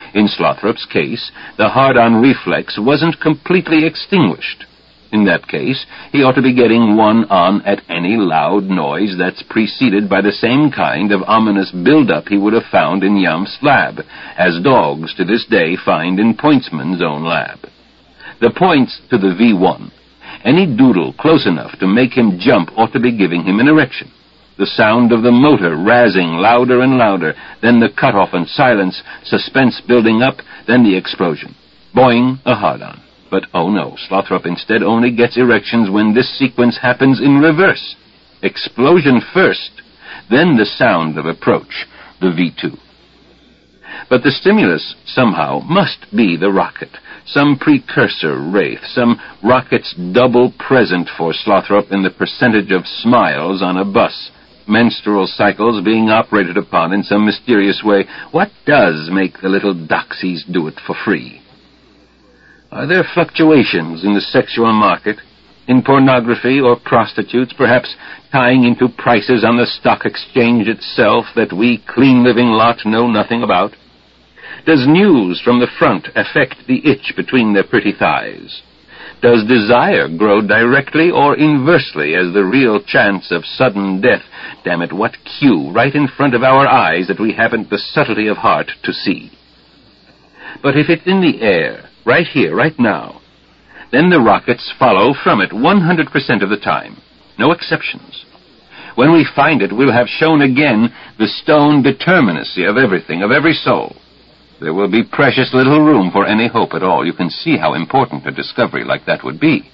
In Slothrop's case, the hard-on reflex wasn't completely extinguished. In that case, he ought to be getting one on at any loud noise that's preceded by the same kind of ominous build-up he would have found in Yam's lab, as dogs to this day find in Pointsman's own lab. The points to the V1. Any doodle close enough to make him jump ought to be giving him an erection. The sound of the motor razzing louder and louder, then the cut-off and silence, suspense building up, then the explosion. Boing, a hard-on. But, oh no, Slothrop instead only gets erections when this sequence happens in reverse. Explosion first, then the sound of approach, the V2. But the stimulus, somehow, must be the rocket, some precursor wraith, some rocket's double present for Slothrop in the percentage of smiles on a bus, menstrual cycles being operated upon in some mysterious way. What does make the little doxies do it for free? Are there fluctuations in the sexual market, in pornography or prostitutes, perhaps tying into prices on the stock exchange itself that we clean-living lot know nothing about? Does news from the front affect the itch between their pretty thighs? Does desire grow directly or inversely as the real chance of sudden death? Damn it, what cue right in front of our eyes that we haven't the subtlety of heart to see? But if it's in the air, right here, right now, then the rockets follow from it 100% of the time. No exceptions. When we find it, we'll have shown again the stone determinacy of everything, of every soul. There will be precious little room for any hope at all. You can see how important a discovery like that would be.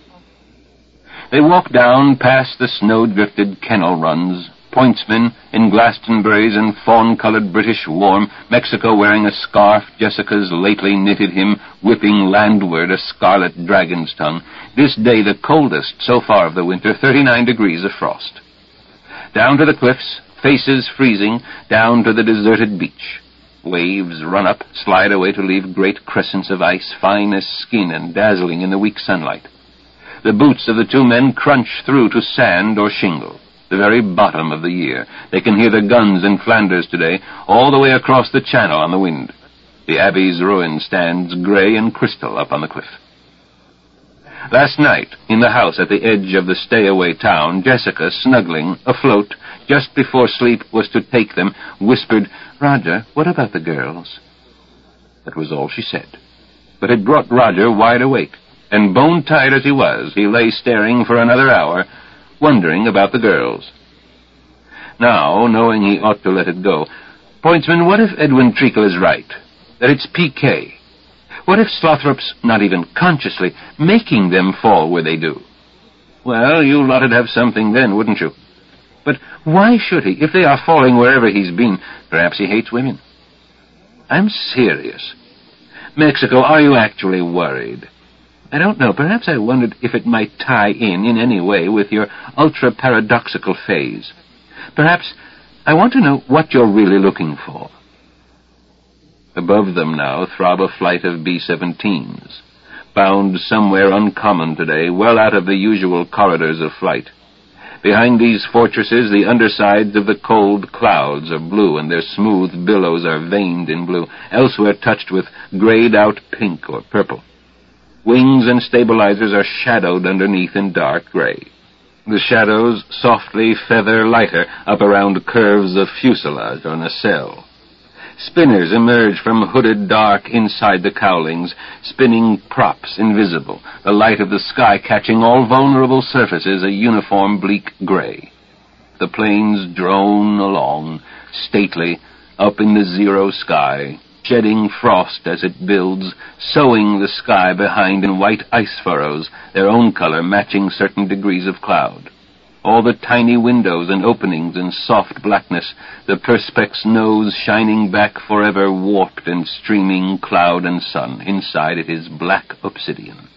They walk down past the snow-drifted kennel runs, Pointsman in Glastonbury's and fawn-colored British warm, Mexico wearing a scarf Jessica's lately knitted him, whipping landward a scarlet dragon's tongue. This day the coldest so far of the winter, 39 degrees of frost. Down to the cliffs, faces freezing, down to the deserted beach. Waves run up, slide away to leave great crescents of ice, fine as skin and dazzling in the weak sunlight. The boots of the two men crunch through to sand or shingle. The very bottom of the year. They can hear the guns in Flanders today, all the way across the channel on the wind. The Abbey's ruin stands gray and crystal up on the cliff. Last night, in the house at the edge of the stay-away town, Jessica, snuggling, afloat, just before sleep was to take them, whispered, "Roger, what about the girls?" That was all she said. But it brought Roger wide awake, and bone-tired as he was, he lay staring for another hour, wondering about the girls. Now, knowing he ought to let it go, Pointsman, what if Edwin Treacle is right, that it's PK? What if Slothrop's not even consciously making them fall where they do? Well, you lot'd have something then, wouldn't you? But why should he, if they are falling wherever he's been? Perhaps he hates women. I'm serious. Mexico, are you actually worried? I don't know. Perhaps I wondered if it might tie in any way with your ultra-paradoxical phase. Perhaps I want to know what you're really looking for. Above them now throb a flight of B-17s, bound somewhere uncommon today, well out of the usual corridors of flight. Behind these fortresses, the undersides of the cold clouds are blue, and their smooth billows are veined in blue, elsewhere touched with grayed-out pink or purple. Wings and stabilizers are shadowed underneath in dark gray. The shadows softly feather lighter up around curves of fuselage or nacelle. Spinners emerge from hooded dark inside the cowlings, spinning props invisible, the light of the sky catching all vulnerable surfaces a uniform bleak gray. The planes drone along, stately, up in the zero sky, shedding frost as it builds, sowing the sky behind in white ice furrows, their own color matching certain degrees of cloud. All the tiny windows and openings in soft blackness, the perspex nose shining back forever warped and streaming cloud and sun. Inside it is black obsidian.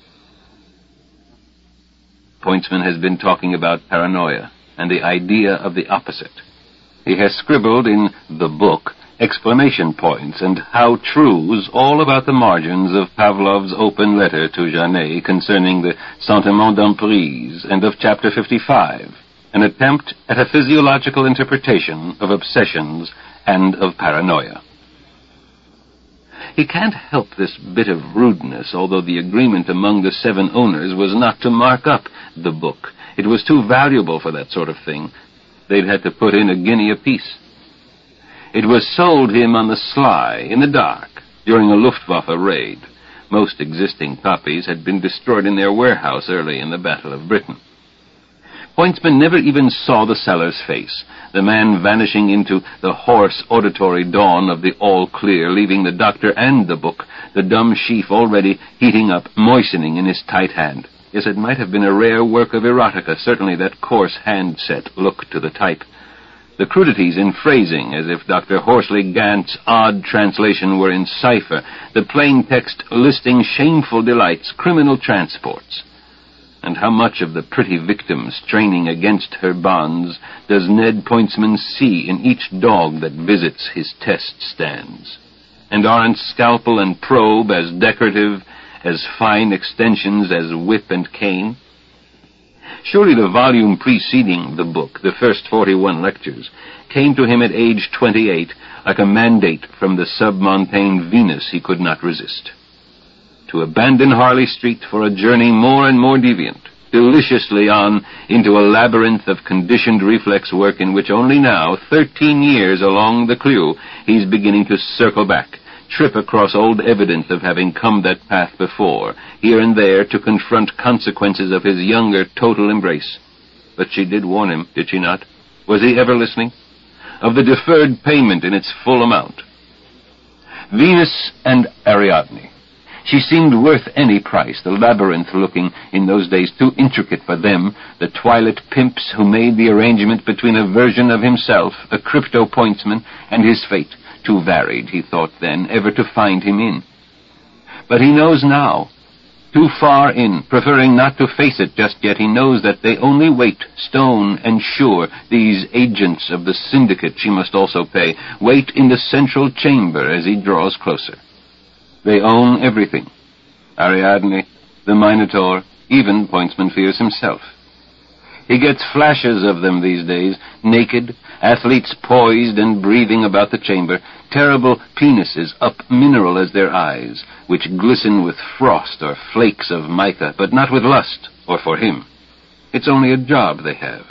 Pointsman has been talking about paranoia and the idea of the opposite. He has scribbled in the book exclamation points and how-truths all about the margins of Pavlov's open letter to Janet concerning the sentiment d'emprise and of Chapter 55, an attempt at a physiological interpretation of obsessions and of paranoia. He can't help this bit of rudeness, although the agreement among the 7 owners was not to mark up the book. It was too valuable for that sort of thing. They'd had to put in a guinea apiece. It was sold him on the sly, in the dark, during a Luftwaffe raid. Most existing copies had been destroyed in their warehouse early in the Battle of Britain. Pointsman never even saw the seller's face, the man vanishing into the hoarse auditory dawn of the all-clear, leaving the doctor and the book, the dumb sheaf already heating up, moistening in his tight hand. Yes, it might have been a rare work of erotica, certainly that coarse hand-set look to the type. The crudities in phrasing, as if Dr. Horsley Gant's odd translation were in cipher, the plain text listing shameful delights, criminal transports. And how much of the pretty victim straining against her bonds does Ned Pointsman see in each dog that visits his test stands? And aren't scalpel and probe as decorative, as fine extensions as whip and cane? Surely the volume preceding the book, the first 41 lectures, came to him at age 28 like a mandate from the submontane Venus he could not resist. To abandon Harley Street for a journey more and more deviant, deliciously on into a labyrinth of conditioned reflex work in which only now, 13 years along the clue, he's beginning to circle back, trip across old evidence of having come that path before, here and there to confront consequences of his younger total embrace. But she did warn him, did she not? Was he ever listening? Of the deferred payment in its full amount. Venus and Ariadne. She seemed worth any price, the labyrinth looking, in those days, too intricate for them, the twilit pimps who made the arrangement between a version of himself, a crypto pointsman, and his fate, too varied, he thought then, ever to find him in. But he knows now, too far in, preferring not to face it just yet, he knows that they only wait, stone and sure, these agents of the syndicate she must also pay, wait in the central chamber as he draws closer. They own everything. Ariadne, the Minotaur, even Pointsman fears himself. He gets flashes of them these days, naked, athletes poised and breathing about the chamber, terrible penises up mineral as their eyes, which glisten with frost or flakes of mica, but not with lust, or for him. It's only a job they have.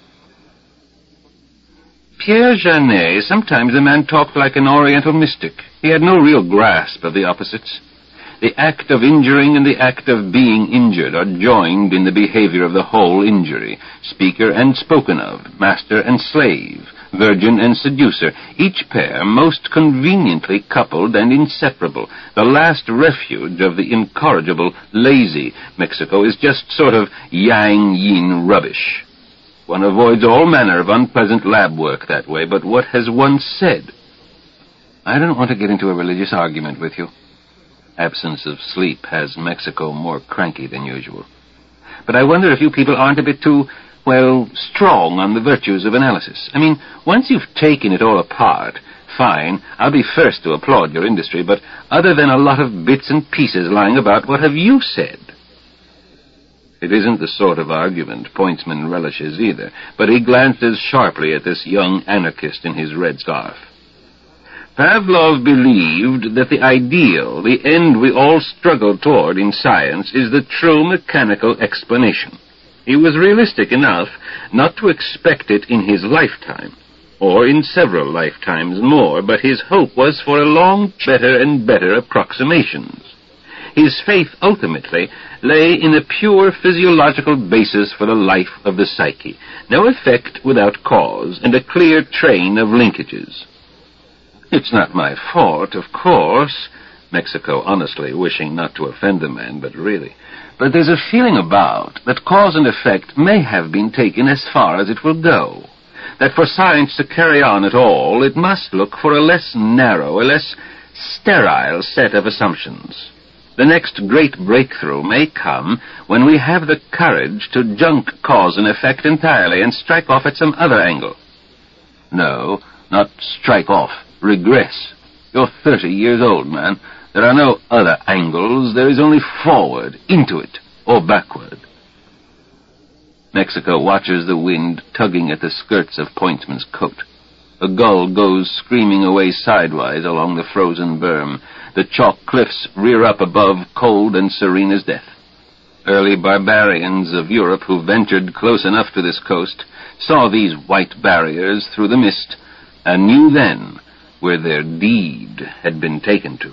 Pierre Janet, sometimes the man talked like an oriental mystic. He had no real grasp of the opposites. The act of injuring and the act of being injured are joined in the behavior of the whole injury, speaker and spoken of, master and slave, virgin and seducer, each pair most conveniently coupled and inseparable. The last refuge of the incorrigible, lazy Mexico is just sort of yang-yin rubbish. One avoids all manner of unpleasant lab work that way, but what has one said? I don't want to get into a religious argument with you. Absence of sleep has Mexico more cranky than usual. But I wonder if you people aren't a bit too, strong on the virtues of analysis. I mean, once you've taken it all apart, fine, I'll be first to applaud your industry, but other than a lot of bits and pieces lying about, what have you said? It isn't the sort of argument Pointsman relishes either, but he glances sharply at this young anarchist in his red scarf. Pavlov believed that the ideal, the end we all struggle toward in science, is the true mechanical explanation. He was realistic enough not to expect it in his lifetime, or in several lifetimes more, but his hope was for a long, better and better approximations. His faith ultimately lay in a pure physiological basis for the life of the psyche, no effect without cause, and a clear train of linkages. It's not my fault, of course, Mexico honestly wishing not to offend the man, but really. But there's a feeling about that cause and effect may have been taken as far as it will go. That for science to carry on at all, it must look for a less narrow, a less sterile set of assumptions. The next great breakthrough may come when we have the courage to junk cause and effect entirely and strike off at some other angle. No, not strike off, regress. You're 30 years old, man. There are no other angles. There is only forward, into it, or backward. Mexico watches the wind tugging at the skirts of Pointsman's coat. A gull goes screaming away sidewise along the frozen berm. The chalk cliffs rear up above, cold and serene as death. Early barbarians of Europe who ventured close enough to this coast saw these white barriers through the mist, and knew then where their deed had been taken to.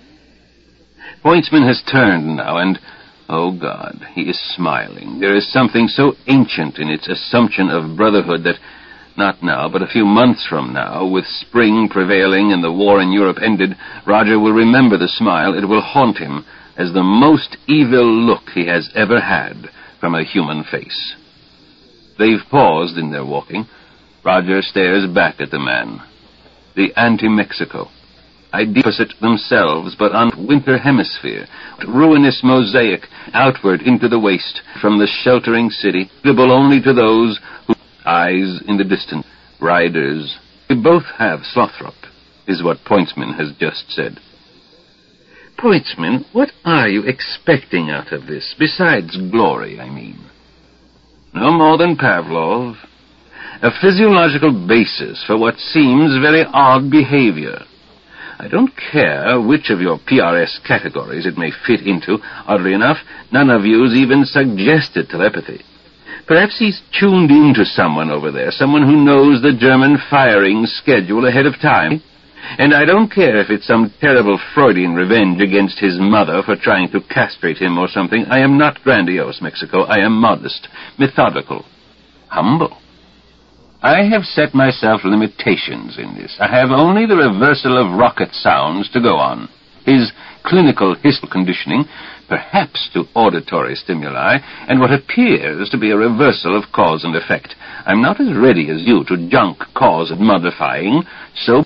Pointsman has turned now, and, oh God, he is smiling. There is something so ancient in its assumption of brotherhood that, not now, but a few months from now, with spring prevailing and the war in Europe ended, Roger will remember the smile. It will haunt him as the most evil look he has ever had from a human face. They've paused in their walking. Roger stares back at the man. The anti-Mexico. Opposite themselves, but on winter hemisphere, ruinous mosaic outward into the waste, from the sheltering city, visible only to those who eyes in the distance, riders. We both have Slothrop, is what Pointsman has just said. Pointsman, what are you expecting out of this, besides glory, I mean? No more than Pavlov. A physiological basis for what seems very odd behavior. I don't care which of your PRS categories it may fit into. Oddly enough, none of you's even suggested telepathy. Perhaps he's tuned into someone over there, someone who knows the German firing schedule ahead of time. And I don't care if it's some terrible Freudian revenge against his mother for trying to castrate him or something. I am not grandiose, Mexico. I am modest, methodical, humble. I have set myself limitations in this. I have only the reversal of rocket sounds to go on. His clinical histological conditioning, perhaps to auditory stimuli, and what appears to be a reversal of cause and effect. I'm not as ready as you to junk cause and modifying, so...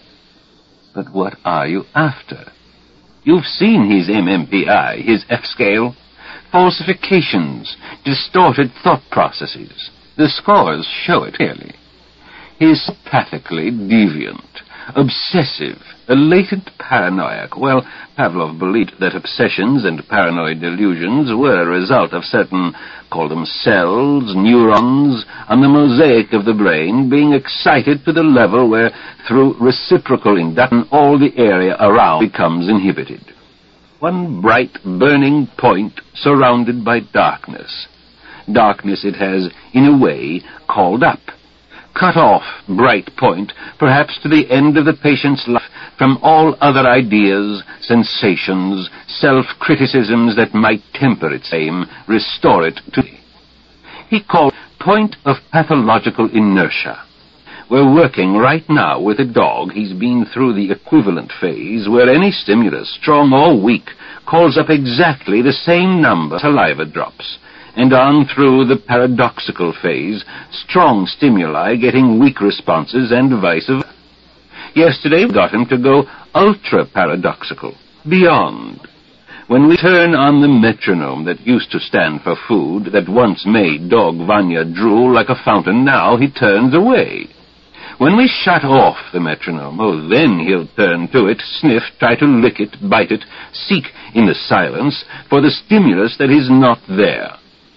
But what are you after? You've seen his MMPI, his F-scale. Falsifications, distorted thought processes. The scores show it clearly. He is pathically deviant, obsessive, a latent paranoiac. Well, Pavlov believed that obsessions and paranoid delusions were a result of certain, call them cells, neurons, on the mosaic of the brain being excited to the level where, through reciprocal induction, all the area around becomes inhibited. One bright, burning point surrounded by darkness. Darkness it has, in a way, called up. Cut off, bright point, perhaps to the end of the patient's life, from all other ideas, sensations, self-criticisms that might temper its aim, restore it to thee. He called point of pathological inertia. We're working right now with a dog. He's been through the equivalent phase, where any stimulus, strong or weak, calls up exactly the same number of saliva drops, and on through the paradoxical phase, strong stimuli getting weak responses and vice versa. Yesterday we got him to go ultra-paradoxical, beyond. When we turn on the metronome that used to stand for food, that once made dog Vanya drool like a fountain, now he turns away. When we shut off the metronome, oh, then he'll turn to it, sniff, try to lick it, bite it, seek in the silence for the stimulus that is not there.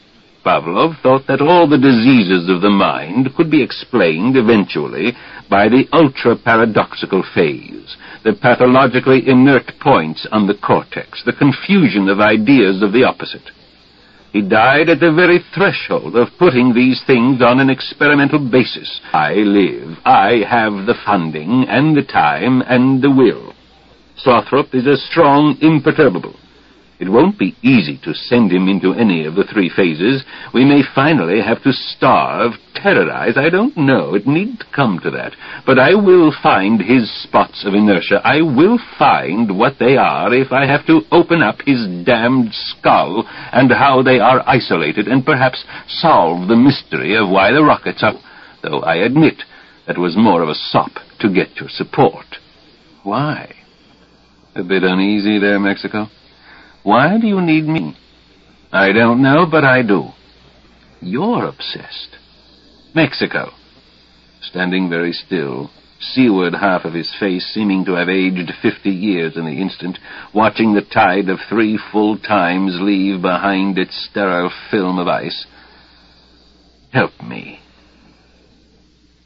Pavlov thought that all the diseases of the mind could be explained eventually by the ultra-paradoxical phase, the pathologically inert points on the cortex, the confusion of ideas of the opposite. He died at the very threshold of putting these things on an experimental basis. I live. I have the funding and the time and the will. Slothrop is a strong, imperturbable. It won't be easy to send him into any of the three phases. We may finally have to starve, terrorize, I don't know. It needn't come to that. But I will find his spots of inertia. I will find what they are if I have to open up his damned skull and how they are isolated and perhaps solve the mystery of why the rockets are... Though I admit that was more of a sop to get your support. Why? A bit uneasy there, Mexico? Why do you need me? I don't know, but I do. You're obsessed. Mexico. Standing very still, seaward half of his face seeming to have aged 50 years in the instant, watching the tide of 3 full times leave behind its sterile film of ice. Help me.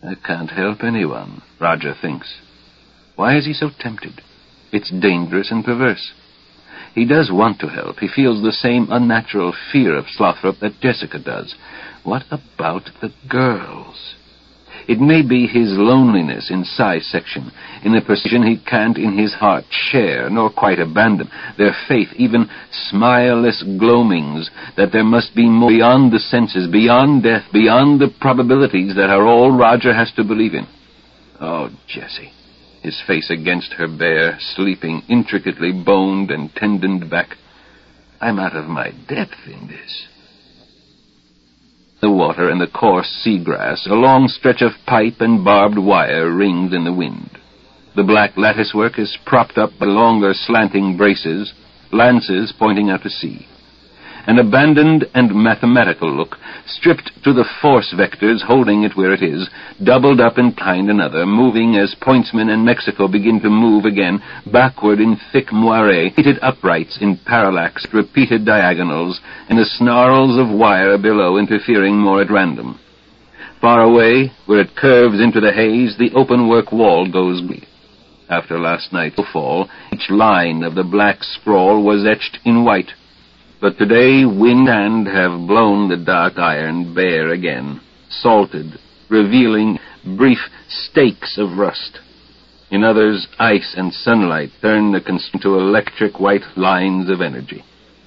I can't help anyone, Roger thinks. Why is he so tempted? It's dangerous and perverse. He does want to help. He feels the same unnatural fear of Slothrop that Jessica does. What about the girls? It may be his loneliness in Psy's section, in a precision he can't in his heart share, nor quite abandon, their faith, even smileless gloamings, that there must be more beyond the senses, beyond death, beyond the probabilities that are all Roger has to believe in. Oh, Jessie, his face against her bare, sleeping, intricately boned and tendoned back. I'm out of my depth in this. The water and the coarse seagrass, a long stretch of pipe and barbed wire rings in the wind. The black latticework is propped up by longer slanting braces, lances pointing out to sea. An abandoned and mathematical look, stripped to the force vectors holding it where it is, doubled up in behind another, moving as pointsmen and Mexico begin to move again, backward in thick moire, repeated uprights in parallax, repeated diagonals, and the snarls of wire below interfering more at random. Far away, where it curves into the haze, the open-work wall goes bleak. After last night's fall, each line of the black sprawl was etched in white. But today wind and have blown the dark iron bare again, salted, revealing brief stakes of rust. In others, ice and sunlight turn the consumer to electric white lines of energy.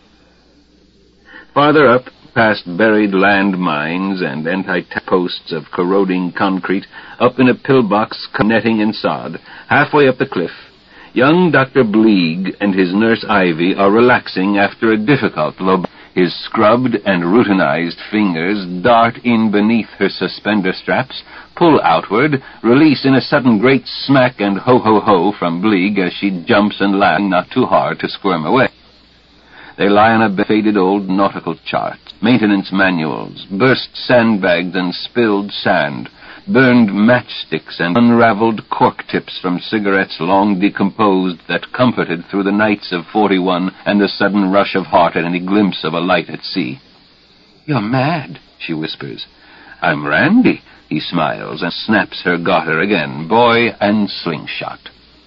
Farther up, past buried land mines and anti-tank posts of corroding concrete, up in a pillbox netting and sod, halfway up the cliff, young Dr. Bleeg and his nurse Ivy are relaxing after a difficult lobe. His scrubbed and routinized fingers dart in beneath her suspender straps, pull outward, release in a sudden great smack and ho-ho-ho from Bleeg as she jumps and laughs not too hard to squirm away. They lie on a faded old nautical chart, maintenance manuals, burst sandbags and spilled sand, burned matchsticks and unraveled cork tips from cigarettes long decomposed that comforted through the nights of 41 and the sudden rush of heart at any glimpse of a light at sea. "You're mad," she whispers. "I'm Randy," he smiles and snaps her garter again, boy and slingshot.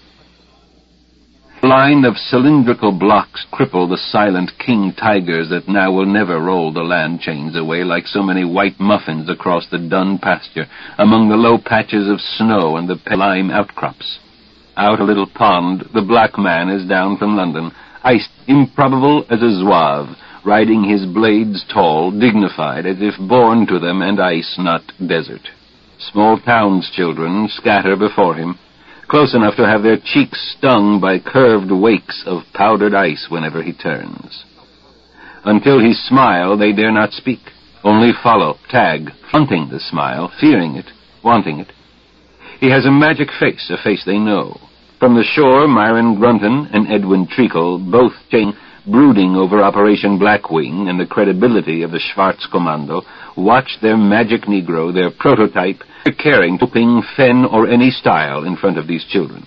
A line of cylindrical blocks cripple the silent king tigers that now will never roll the land chains away like so many white muffins across the dun pasture, among the low patches of snow and the lime outcrops. Out a little pond, the black man is down from London, iced, improbable as a zouave, riding his blades tall, dignified, as if born to them and ice, not desert. Small towns children scatter before him, close enough to have their cheeks stung by curved wakes of powdered ice whenever he turns. Until he smile, they dare not speak, only follow, tag, fronting the smile, fearing it, wanting it. He has a magic face, a face they know. From the shore, Myron Grunton and Edwin Treacle, both brooding over Operation Blackwing and the credibility of the Schwarzkommando, watch their magic Negro, their prototype, caring, hoping, fen, or any style in front of these children.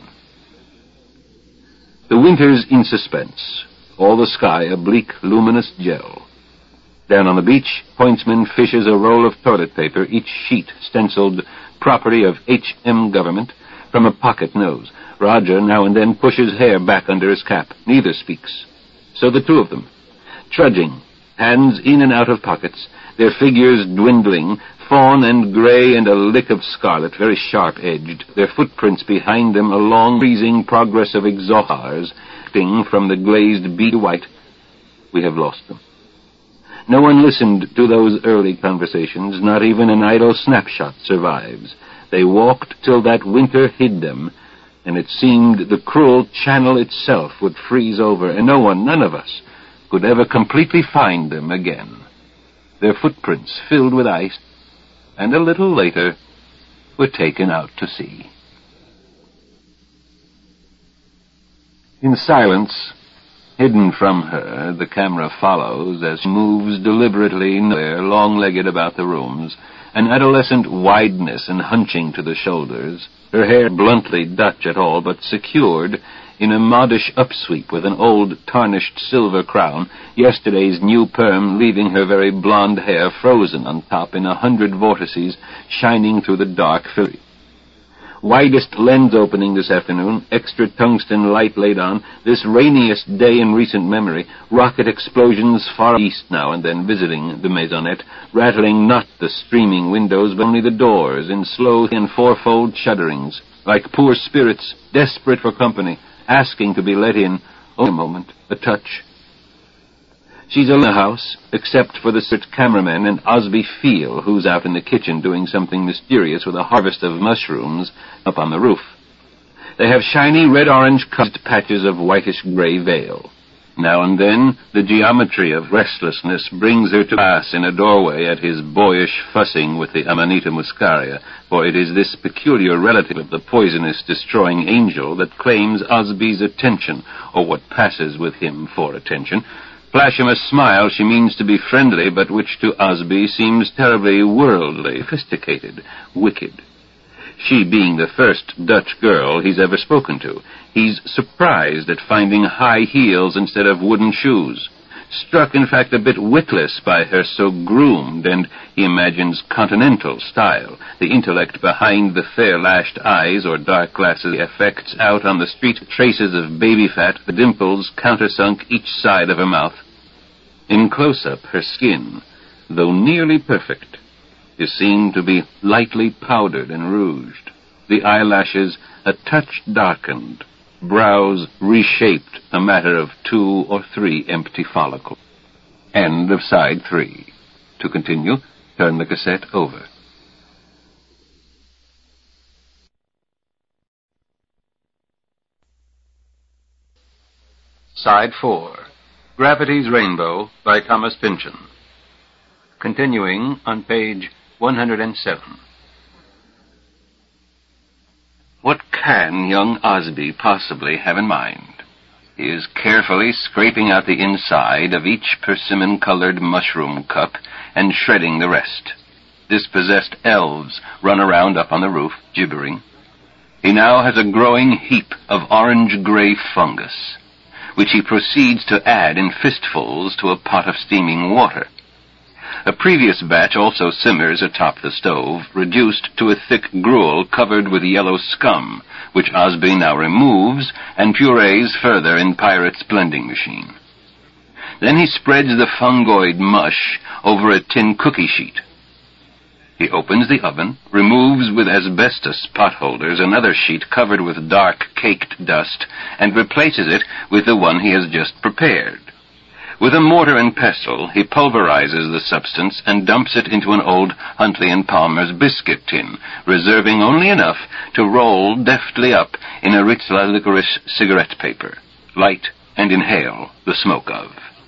The winter's in suspense, all the sky a bleak, luminous gel. Down on the beach, pointsman fishes a roll of toilet paper, each sheet stenciled property of H.M. government, from a pocket nose. Roger now and then pushes hair back under his cap. Neither speaks. So the two of them, trudging, hands in and out of pockets, their figures dwindling, fawn and gray and a lick of scarlet, very sharp-edged, their footprints behind them a long, freezing progress of exhaustars, from the glazed bead white. We have lost them. No one listened to those early conversations, not even an idle snapshot survives. They walked till that winter hid them, and it seemed the cruel channel itself would freeze over, and no one, none of us, could ever completely find them again. Their footprints filled with ice, and a little later were taken out to sea. In silence, hidden from her, the camera follows as she moves deliberately, long-legged about the rooms, an adolescent wideness and hunching to the shoulders, her hair bluntly Dutch at all, but secured in a modish upsweep with an old tarnished silver crown, yesterday's new perm leaving her very blonde hair frozen on top in 100 vortices shining through the dark filly. Widest lens opening this afternoon, extra tungsten light laid on, this rainiest day in recent memory, rocket explosions far east now and then visiting the maisonette, rattling not the streaming windows but only the doors in slow and fourfold shudderings, like poor spirits desperate for company, asking to be let in. Only a moment, a touch. She's alone in the house, except for the cameraman and Osby Field, who's out in the kitchen doing something mysterious with a harvest of mushrooms up on the roof. They have shiny red-orange cut patches of whitish-gray veil. Now and then, the geometry of restlessness brings her to pass in a doorway at his boyish fussing with the Amanita muscaria, for it is this peculiar relative of the poisonous destroying angel that claims Osby's attention, or what passes with him for attention. Flash him a smile she means to be friendly, but which to Osby seems terribly worldly, sophisticated, wicked. She being the first Dutch girl he's ever spoken to, he's surprised at finding high heels instead of wooden shoes. Struck, in fact, a bit witless by her so groomed and, he imagines, continental style, the intellect behind the fair-lashed eyes or dark glasses effects out on the street, traces of baby fat, the dimples countersunk each side of her mouth. In close-up, her skin, though nearly perfect, is seen to be lightly powdered and rouged, the eyelashes a touch darkened, brows reshaped, a matter of 2 or 3 empty follicles. End of side 3. To continue, turn the cassette over. Side 4. Gravity's Rainbow by Thomas Pynchon. Continuing on page 107. What can young Osby possibly have in mind? He is carefully scraping out the inside of each persimmon-colored mushroom cup and shredding the rest. Dispossessed elves run around up on the roof, gibbering. He now has a growing heap of orange-gray fungus, which he proceeds to add in fistfuls to a pot of steaming water. A previous batch also simmers atop the stove, reduced to a thick gruel covered with yellow scum, which Osby now removes and purees further in Pirate's blending machine. Then he spreads the fungoid mush over a tin cookie sheet. He opens the oven, removes with asbestos potholders another sheet covered with dark caked dust, and replaces it with the one he has just prepared. With a mortar and pestle, he pulverizes the substance and dumps it into an old Huntley & Palmer's biscuit tin, reserving only enough to roll deftly up in a Ritzler licorice cigarette paper, light and inhale the smoke of.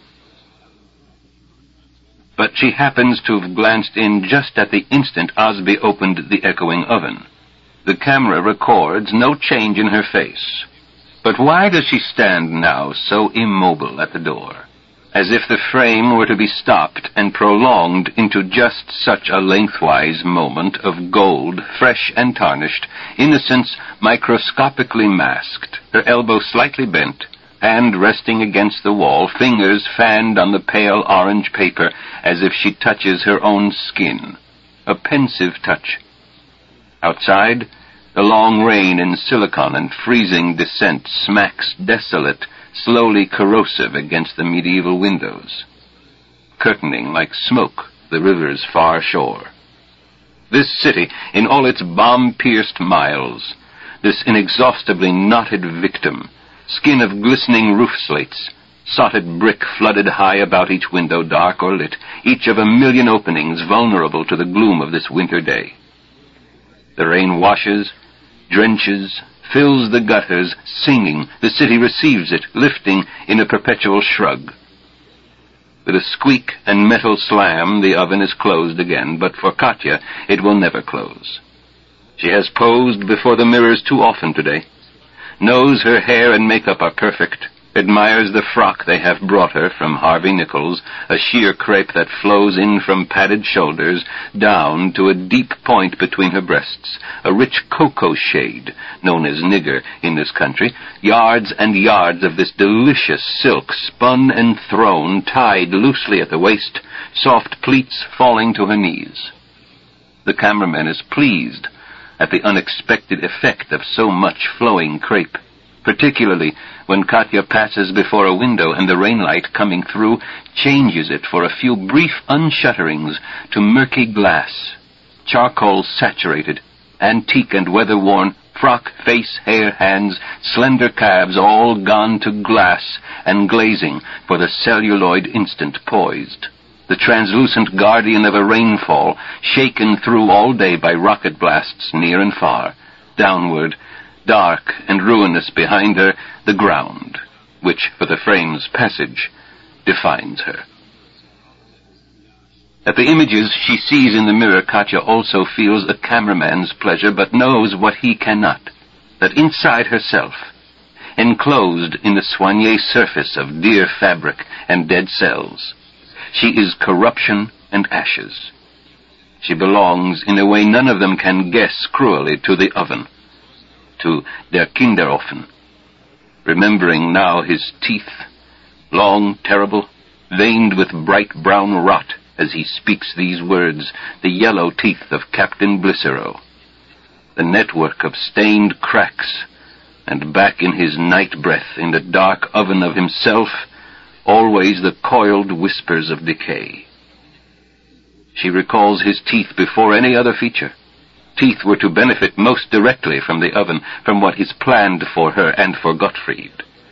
But she happens to have glanced in just at the instant Osby opened the echoing oven. The camera records no change in her face. But why does she stand now so immobile at the door, as if the frame were to be stopped and prolonged into just such a lengthwise moment of gold, fresh and tarnished, innocence microscopically masked, her elbow slightly bent, hand resting against the wall, fingers fanned on the pale orange paper as if she touches her own skin, a pensive touch. Outside, the long rain in silicon and freezing descent smacks desolate, slowly corrosive against the medieval windows, curtaining like smoke the river's far shore. This city, in all its bomb-pierced miles, this inexhaustibly knotted victim, skin of glistening roof slates, sodded brick flooded high about each window, dark or lit, each of 1,000,000 openings vulnerable to the gloom of this winter day. The rain washes, drenches, fills the gutters, singing. The city receives it, lifting in a perpetual shrug. With a squeak and metal slam, the oven is closed again, but for Katya, it will never close. She has posed before the mirrors too often today, knows her hair and makeup are perfect, admires the frock they have brought her from Harvey Nichols, a sheer crepe that flows in from padded shoulders down to a deep point between her breasts, a rich cocoa shade, known as nigger in this country, yards and yards of this delicious silk spun and thrown, tied loosely at the waist, soft pleats falling to her knees. The cameraman is pleased at the unexpected effect of so much flowing crepe, particularly when Katya passes before a window and the rainlight coming through changes it for a few brief unshutterings to murky glass, charcoal saturated, antique and weather-worn, frock, face, hair, hands, slender calves all gone to glass and glazing for the celluloid instant poised. The translucent guardian of a rainfall, shaken through all day by rocket blasts near and far. Downward, dark and ruinous behind her, the ground, which, for the frame's passage, defines her. At the images she sees in the mirror, Katya also feels a cameraman's pleasure, but knows what he cannot, that inside herself, enclosed in the soigné surface of dear fabric and dead cells, she is corruption and ashes. She belongs, in a way none of them can guess cruelly, to the oven, to der Kinderofen. Remembering now his teeth, long, terrible, veined with bright brown rot, as he speaks these words, the yellow teeth of Captain Blicero, the network of stained cracks, and back in his night breath in the dark oven of himself, always the coiled whispers of decay. She recalls his teeth before any other feature. Teeth were to benefit most directly from the oven, from what is planned for her and for Gottfried.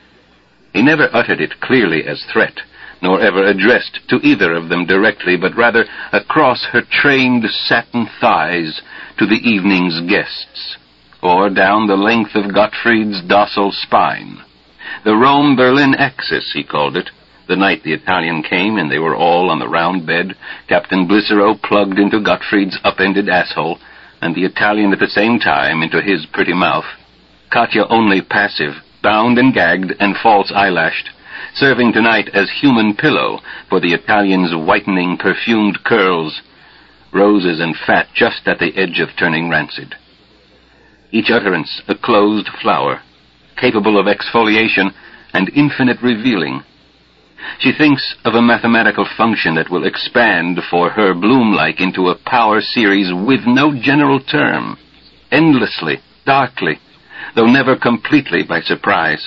He never uttered it clearly as threat, nor ever addressed to either of them directly, but rather across her trained satin thighs to the evening's guests, or down the length of Gottfried's docile spine. The Rome-Berlin axis, he called it, the night the Italian came and they were all on the round bed, Captain Blicero plugged into Gottfried's upended asshole, and the Italian at the same time into his pretty mouth. Katya only passive, bound and gagged and false eyelashed, serving tonight as human pillow for the Italian's whitening, perfumed curls, roses and fat just at the edge of turning rancid. Each utterance a closed flower, capable of exfoliation and infinite revealing. She thinks of a mathematical function that will expand for her bloom-like into a power series with no general term, endlessly, darkly, though never completely by surprise.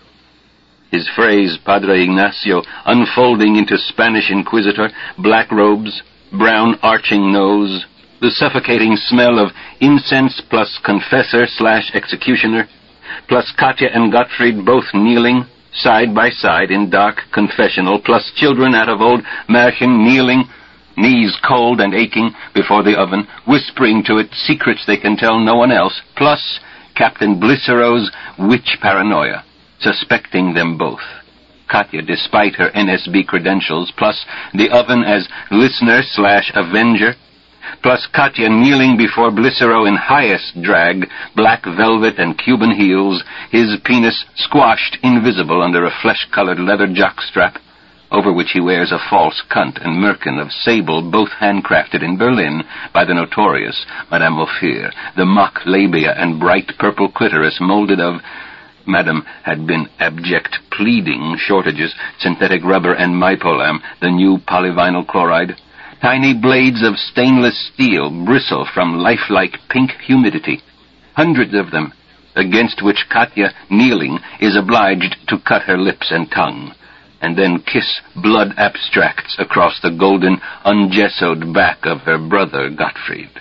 His phrase, Padre Ignacio, unfolding into Spanish Inquisitor, black robes, brown arching nose, the suffocating smell of incense plus confessor/executioner, plus Katya and Gottfried both kneeling, side by side in dark confessional, plus children out of old Märchen kneeling, knees cold and aching before the oven, whispering to it secrets they can tell no one else, plus Captain Blicero's witch paranoia, suspecting them both. Katya, despite her NSB credentials, plus the oven as listener/avenger, plus Katya kneeling before Blicero in highest drag, black velvet and Cuban heels, his penis squashed invisible under a flesh-colored leather jockstrap, over which he wears a false cunt and merkin of sable, both handcrafted in Berlin by the notorious Madame Ophir, the mock labia and bright purple clitoris molded of, Madame had been abject pleading shortages, synthetic rubber and mypolam, the new polyvinyl chloride. Tiny blades of stainless steel bristle from lifelike pink humidity, hundreds of them, against which Katya, kneeling, is obliged to cut her lips and tongue, and then kiss blood abstracts across the golden, ungessoed back of her brother Gottfried.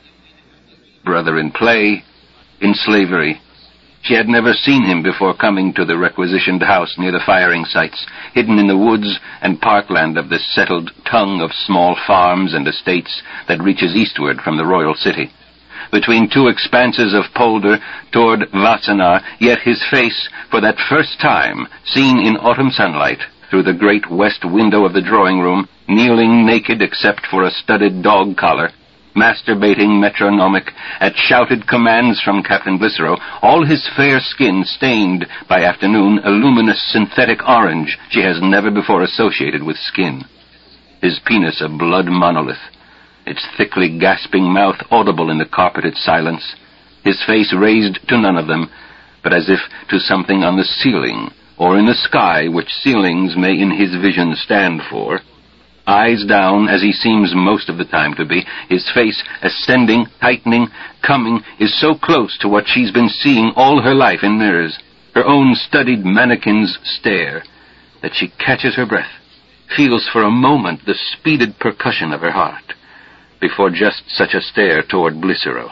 Brother in play, in slavery. She had never seen him before coming to the requisitioned house near the firing sites, hidden in the woods and parkland of this settled tongue of small farms and estates that reaches eastward from the royal city. Between two expanses of polder toward Wassenaar, yet his face, for that first time, seen in autumn sunlight through the great west window of the drawing-room, kneeling naked except for a studded dog collar, masturbating metronomic, at shouted commands from Captain Glycero, all his fair skin stained, by afternoon, a luminous synthetic orange she has never before associated with skin. His penis a blood monolith, its thickly gasping mouth audible in the carpeted silence, his face raised to none of them, but as if to something on the ceiling, or in the sky, which ceilings may in his vision stand for. Eyes down, as he seems most of the time to be, his face ascending, tightening, coming, is so close to what she's been seeing all her life in mirrors, her own studied mannequin's stare, that she catches her breath, feels for a moment the speeded percussion of her heart, before just such a stare toward Glycero.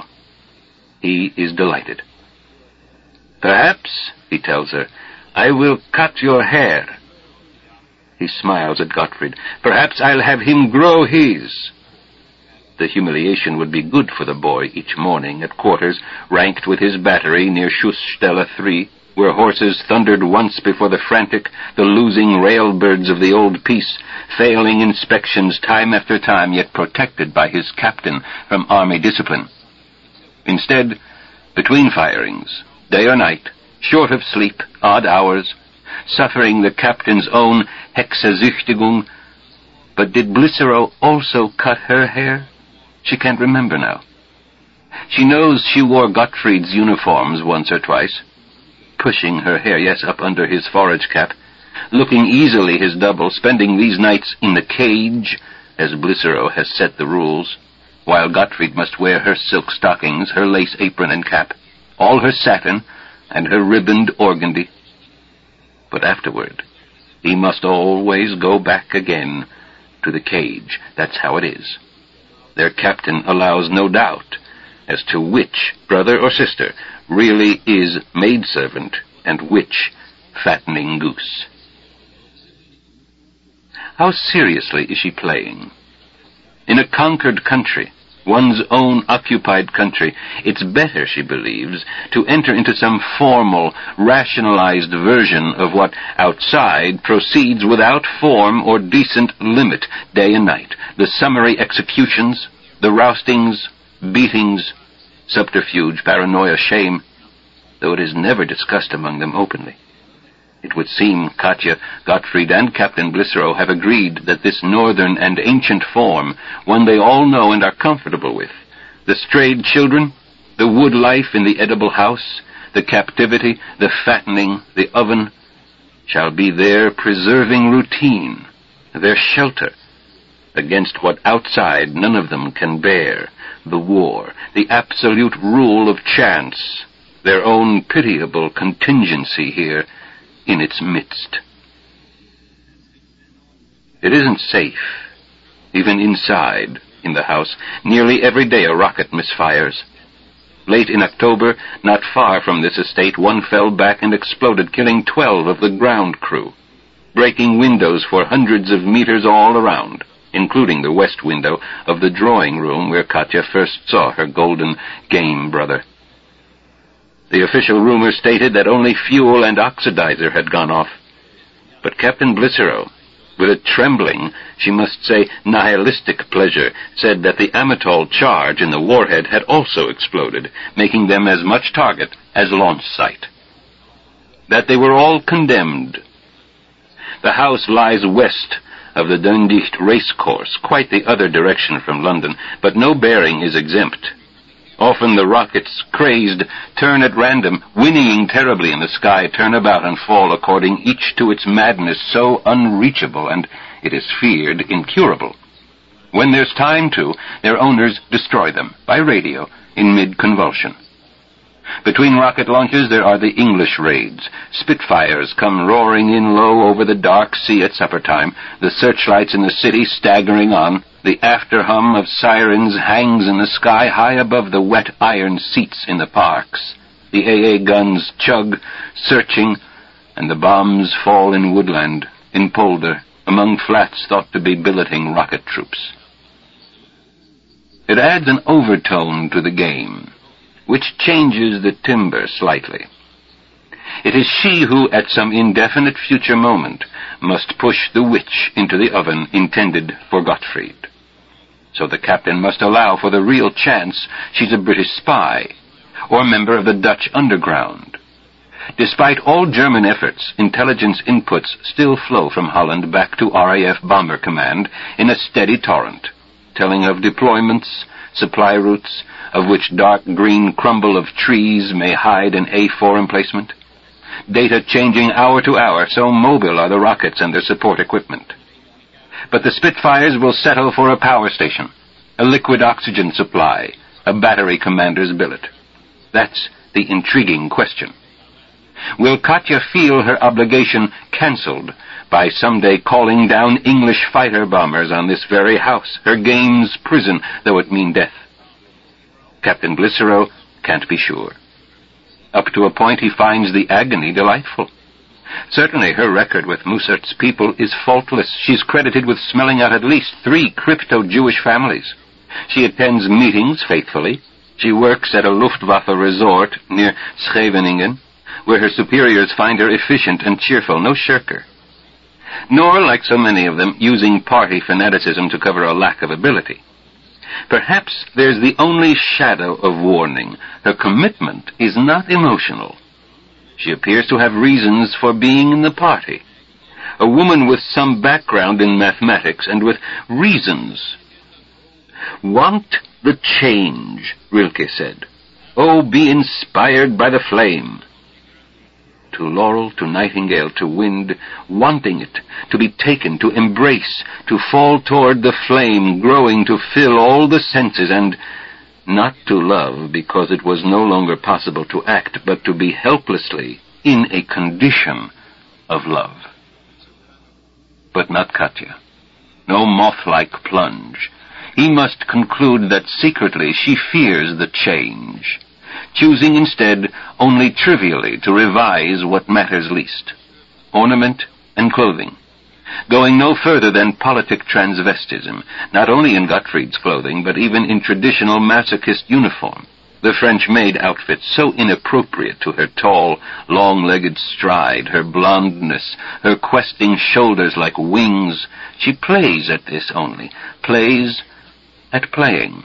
He is delighted. "Perhaps," he tells her, "I will cut your hair." He smiles at Gottfried. "Perhaps I'll have him grow his." The humiliation would be good for the boy each morning at quarters, ranked with his battery near Schussstelle 3, where horses thundered once before the frantic, the losing railbirds of the old peace, failing inspections time after time, yet protected by his captain from army discipline. Instead, between firings, day or night, short of sleep, odd hours, suffering the captain's own Hexesüchtigung. But did Glycero also cut her hair? She can't remember now. She knows she wore Gottfried's uniforms once or twice, pushing her hair, yes, up under his forage cap, looking easily his double, spending these nights in the cage, as Glycero has set the rules, while Gottfried must wear her silk stockings, her lace apron and cap, all her satin, and her ribboned organdy. But afterward, he must always go back again to the cage. That's how it is. Their captain allows no doubt as to which brother or sister really is maidservant and which fattening goose. How seriously is she playing? In a conquered country, one's own occupied country, it's better, she believes, to enter into some formal, rationalized version of what outside proceeds without form or decent limit, day and night. The summary executions, the roustings, beatings, subterfuge, paranoia, shame, though it is never discussed among them openly. It would seem Katya, Gottfried, and Captain Glycero have agreed that this northern and ancient form, one they all know and are comfortable with, the strayed children, the wood life in the edible house, the captivity, the fattening, the oven, shall be their preserving routine, their shelter, against what outside none of them can bear, the war, the absolute rule of chance, their own pitiable contingency here, in its midst. It isn't safe, even inside, in the house. Nearly every day a rocket misfires. Late in October, not far from this estate, one fell back and exploded, killing 12 of the ground crew, breaking windows for hundreds of meters all around, including the west window of the drawing room where Katya first saw her golden game brother. The official rumor stated that only fuel and oxidizer had gone off. But Captain Glycero, with a trembling, she must say nihilistic pleasure, said that the Amitol charge in the warhead had also exploded, making them as much target as launch site. That they were all condemned. The house lies west of the Dundicht racecourse, quite the other direction from London, but no bearing is exempt. Often the rockets, crazed, turn at random, whinnying terribly in the sky, turn about and fall according each to its madness so unreachable and, it is feared, incurable. When there's time to, their owners destroy them, by radio, in mid-convulsion. Between rocket launches there are the English raids. Spitfires come roaring in low over the dark sea at supper time, the searchlights in the city staggering on. The after-hum of sirens hangs in the sky high above the wet iron seats in the parks. The AA guns chug, searching, and the bombs fall in woodland, in polder, among flats thought to be billeting rocket troops. It adds an overtone to the game, which changes the timbre slightly. It is she who, at some indefinite future moment, must push the witch into the oven intended for Gottfried. So the captain must allow for the real chance she's a British spy, or member of the Dutch underground. Despite all German efforts, intelligence inputs still flow from Holland back to RAF Bomber Command in a steady torrent, telling of deployments, supply routes, of which dark green crumble of trees may hide an A4 emplacement. Data changing hour to hour, so mobile are the rockets and their support equipment. But the Spitfires will settle for a power station, a liquid oxygen supply, a battery commander's billet. That's the intriguing question. Will Katya feel her obligation cancelled by someday calling down English fighter bombers on this very house, her game's prison, though it mean death? Captain Glycero can't be sure. Up to a point he finds the agony delightful. Certainly her record with Mussert's people is faultless. She's credited with smelling out at least 3 crypto-Jewish families. She attends meetings faithfully. She works at a Luftwaffe resort near Scheveningen, where her superiors find her efficient and cheerful, no shirker. Nor, like so many of them, using party fanaticism to cover a lack of ability. Perhaps there's the only shadow of warning. Her commitment is not emotional. She appears to have reasons for being in the party. A woman with some background in mathematics and with reasons. Want the change, Rilke said. Oh, be inspired by the flame. To laurel, to nightingale, to wind, wanting it, to be taken, to embrace, to fall toward the flame, growing to fill all the senses, and not to love because it was no longer possible to act, but to be helplessly in a condition of love. But not Katya. No moth-like plunge. He must conclude that secretly she fears the change, choosing instead only trivially to revise what matters least, ornament and clothing, going no further than politic transvestism, not only in Gottfried's clothing, but even in traditional masochist uniform, the French maid outfit so inappropriate to her tall, long-legged stride, her blondness, her questing shoulders like wings. She plays at this only, plays at playing.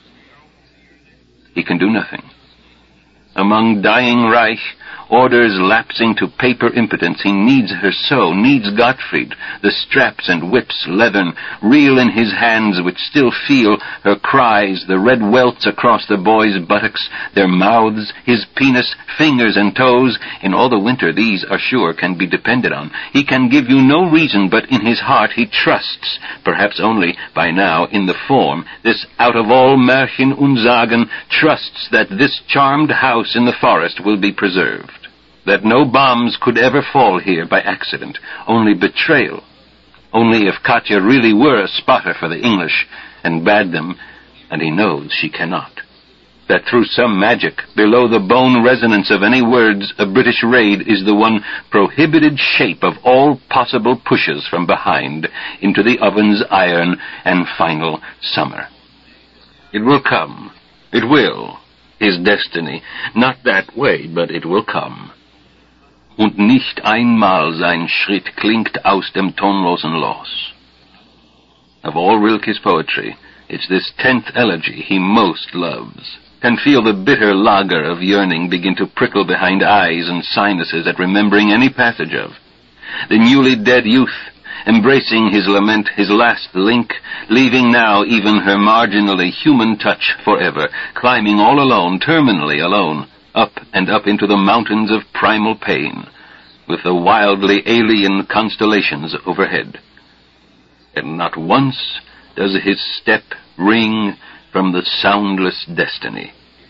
He can do nothing. Among dying Reich, orders lapsing to paper impotence, he needs her so, needs Gottfried, the straps and whips, leathern, real in his hands which still feel her cries, the red welts across the boys' buttocks, their mouths, his penis, fingers and toes. In all the winter these are sure can be depended on. He can give you no reason, but in his heart he trusts, perhaps only by now in the form, this out of all Märchen und Sagen, trusts that this charmed house in the forest will be preserved, that no bombs could ever fall here by accident, only betrayal, only if Katya really were a spotter for the English and bade them, and he knows she cannot, that through some magic, below the bone resonance of any words, a British raid is the one prohibited shape of all possible pushes from behind into the oven's iron and final summer. It will come. It will. His destiny. Not that way, but it will come. Und nicht einmal sein Schritt klingt aus dem tonlosen Los. Of all Rilke's poetry, it's this 10th elegy he most loves, can feel the bitter lager of yearning begin to prickle behind eyes and sinuses at remembering any passage of. The newly dead youth, embracing his lament, his last link, leaving now even her marginally human touch forever, climbing all alone, terminally alone, up and up into the mountains of primal pain, with the wildly alien constellations overhead. And not once does his step ring from the soundless destiny.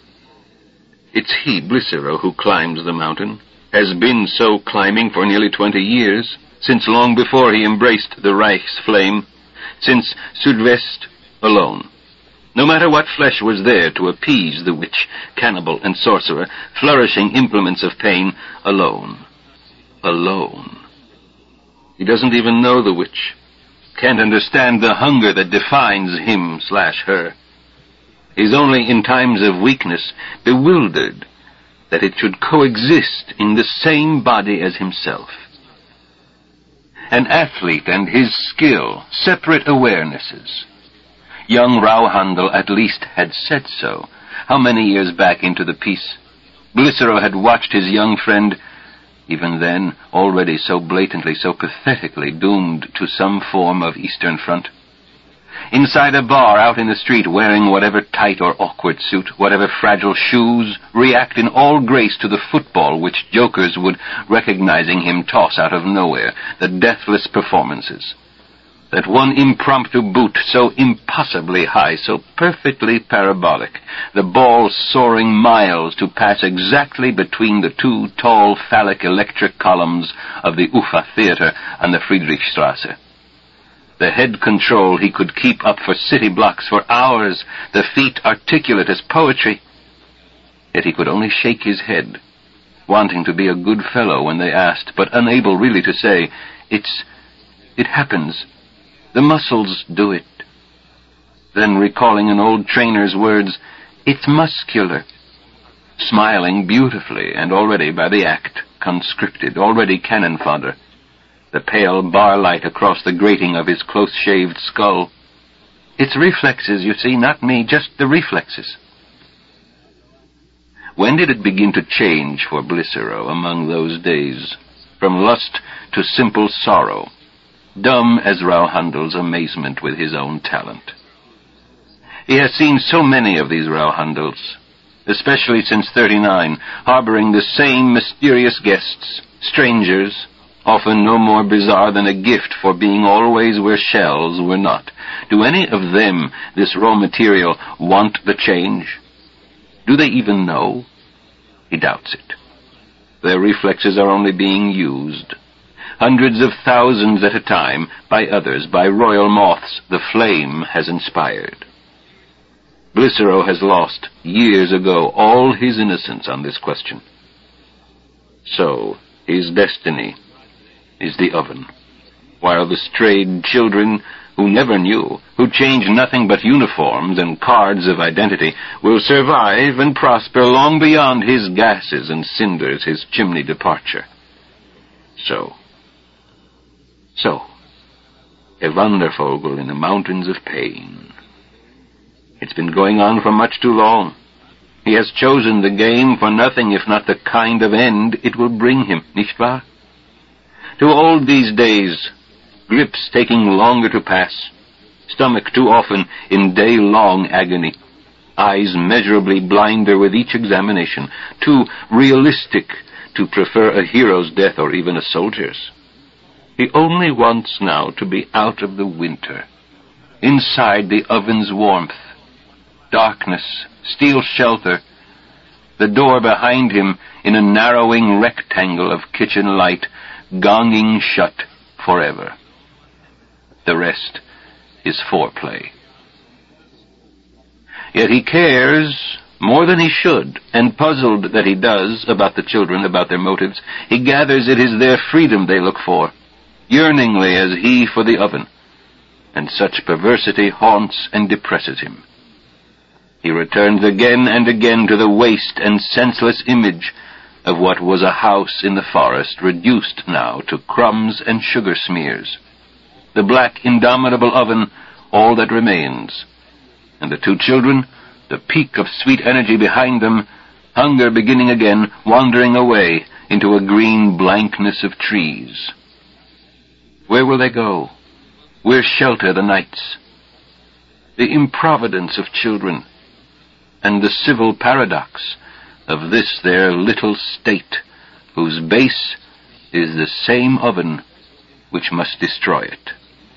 It's he, Glycero, who climbs the mountain, has been so climbing for nearly 20 years, since long before he embraced the Reich's flame, since Südwest alone. No matter what flesh was there to appease the witch, cannibal, and sorcerer, flourishing implements of pain, alone. Alone. He doesn't even know the witch, can't understand the hunger that defines him/her. He's only in times of weakness bewildered that it should coexist in the same body as himself. An athlete and his skill, separate awarenesses. Young Rauhandel at least had said so. How many years back into the peace? Blicero had watched his young friend, even then already so blatantly, so pathetically doomed to some form of Eastern Front. Inside a bar, out in the street, wearing whatever tight or awkward suit, whatever fragile shoes, react in all grace to the football which jokers would, recognizing him, toss out of nowhere, the deathless performances. That one impromptu boot so impossibly high, so perfectly parabolic, the ball soaring miles to pass exactly between the two tall phallic electric columns of the Ufa Theater and the Friedrichstrasse. The head control he could keep up for city blocks for hours, the feet articulate as poetry. Yet he could only shake his head, wanting to be a good fellow when they asked, but unable really to say, It happens. The muscles do it. Then recalling an old trainer's words, it's muscular. Smiling beautifully, and already by the act, conscripted, already cannon fodder. The pale bar light across the grating of his close-shaved skull. It's reflexes, you see, not me, just the reflexes. When did it begin to change for Blicero among those days? From lust to simple sorrow, dumb as Rauhandel's amazement with his own talent. He has seen so many of these Rauhandels, especially since '39, harboring the same mysterious guests, strangers, often no more bizarre than a gift for being always where shells were not. Do any of them, this raw material, want the change? Do they even know? He doubts it. Their reflexes are only being used. Hundreds of thousands at a time, by others, by royal moths, the flame has inspired. Blicero has lost, years ago, all his innocence on this question. So, his destiny is the oven, while the strayed children who never knew, who changed nothing but uniforms and cards of identity, will survive and prosper long beyond his gases and cinders, his chimney departure. So, a Wandervogel in the mountains of pain. It's been going on for much too long. He has chosen the game for nothing if not the kind of end it will bring him, nicht wahr? Too old these days, grips taking longer to pass, stomach too often in day-long agony, eyes measurably blinder with each examination, too realistic to prefer a hero's death or even a soldier's. He only wants now to be out of the winter, inside the oven's warmth, darkness, steel shelter, the door behind him in a narrowing rectangle of kitchen light, gonging shut forever. The rest is foreplay. Yet he cares more than he should, and puzzled that he does about the children, about their motives, he gathers it is their freedom they look for, yearningly as he for the oven, and such perversity haunts and depresses him. He returns again and again to the waste and senseless image of what was a house in the forest, reduced now to crumbs and sugar smears. The black, indomitable oven, all that remains. And the two children, the peak of sweet energy behind them, hunger beginning again, wandering away into a green blankness of trees. Where will they go? Where shelter the nights? The improvidence of children, and the civil paradox of this their little state, whose base is the same oven which must destroy it.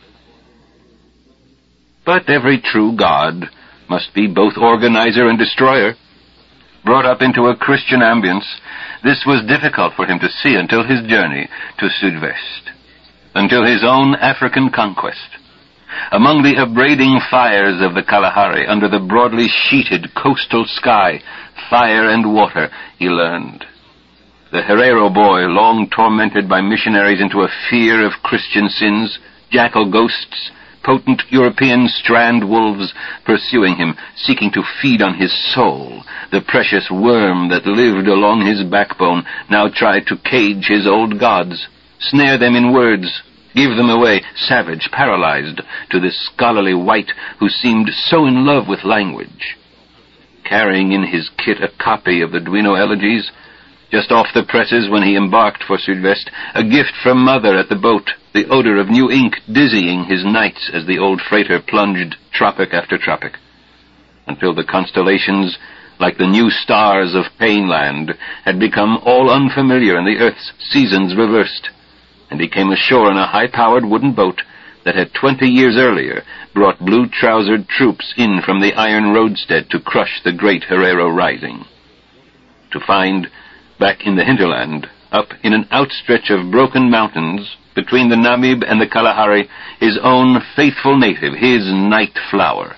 But every true God must be both organizer and destroyer. Brought up into a Christian ambience, this was difficult for him to see until his journey to Südwest, until his own African conquest. Among the abrading fires of the Kalahari, under the broadly sheeted coastal sky, fire and water, he learned. The Herero boy, long tormented by missionaries into a fear of Christian sins, jackal ghosts, potent European strand wolves pursuing him, seeking to feed on his soul, the precious worm that lived along his backbone, now tried to cage his old gods, snare them in words, give them away, savage, paralyzed, to this scholarly wight who seemed so in love with language. Carrying in his kit a copy of the Duino Elegies, just off the presses when he embarked for Sudvest, a gift from Mother at the boat, the odor of new ink dizzying his nights as the old freighter plunged tropic after tropic, until the constellations, like the new stars of Painland, had become all unfamiliar and the Earth's seasons reversed, and he came ashore in a high-powered wooden boat that had 20 years earlier brought blue-trousered troops in from the iron roadstead to crush the great Herero rising. To find, back in the hinterland, up in an outstretch of broken mountains, between the Namib and the Kalahari, his own faithful native, his night flower.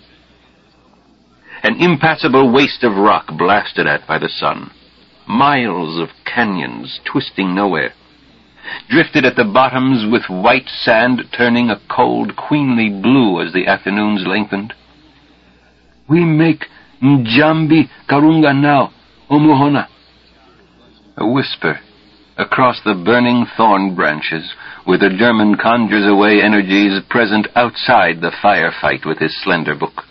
An impassable waste of rock blasted at by the sun. Miles of canyons twisting nowhere. Drifted at the bottoms with white sand turning a cold, queenly blue as the afternoons lengthened. "We make Njambi Karunga now, Omuhona." A whisper across the burning thorn branches where the German conjures away energies present outside the firefight with his slender book.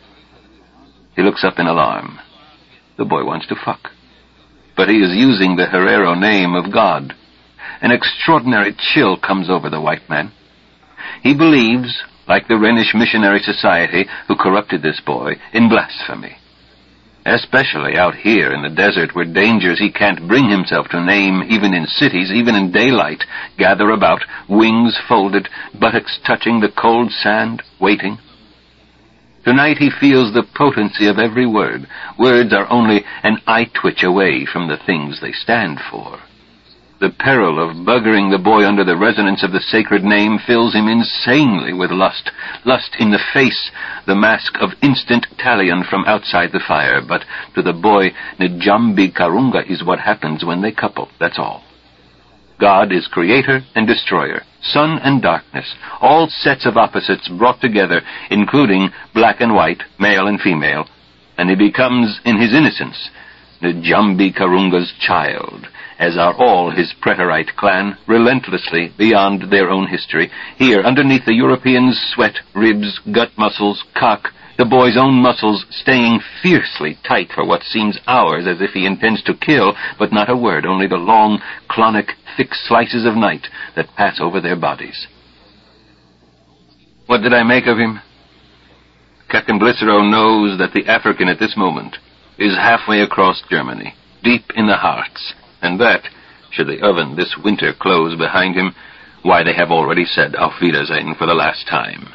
He looks up in alarm. The boy wants to fuck. But he is using the Herero name of God. An extraordinary chill comes over the white man. He believes, like the Rhenish Missionary Society who corrupted this boy, in blasphemy. Especially out here in the desert where dangers he can't bring himself to name, even in cities, even in daylight, gather about, wings folded, buttocks touching the cold sand, waiting. Tonight he feels the potency of every word. Words are only an eye twitch away from the things they stand for. The peril of buggering the boy under the resonance of the sacred name fills him insanely with lust. Lust in the face, the mask of instant talion from outside the fire. But to the boy, Njambi Karunga is what happens when they couple, that's all. God is creator and destroyer, sun and darkness, all sets of opposites brought together, including black and white, male and female, and he becomes, in his innocence, Njambi Karunga's child, as are all his preterite clan, relentlessly beyond their own history. Here, underneath the Europeans' sweat, ribs, gut muscles, cock, the boy's own muscles staying fiercely tight for what seems hours, as if he intends to kill, but not a word, only the long, clonic, thick slices of night that pass over their bodies. What did I make of him? Captain Glycero knows that the African at this moment is halfway across Germany, deep in the Harz, and that, should the oven this winter close behind him, why they have already said Auf Wiedersehen for the last time.